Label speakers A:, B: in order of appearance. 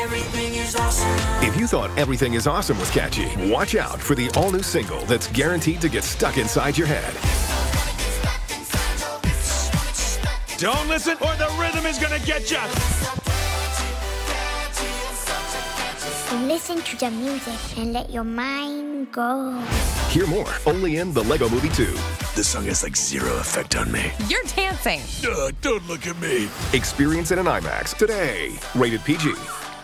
A: Everything is awesome.
B: If you thought Everything is Awesome was catchy, watch out for the all-new single that's guaranteed to get stuck inside your head.
C: Don't listen or the rhythm is gonna get you.
D: Listen to the music and let your mind go.
B: Hear more only in The Lego Movie 2.
C: This song has like zero effect on me.
E: You're dancing.
C: Don't look at me.
B: Experience it in IMAX today. Rated PG.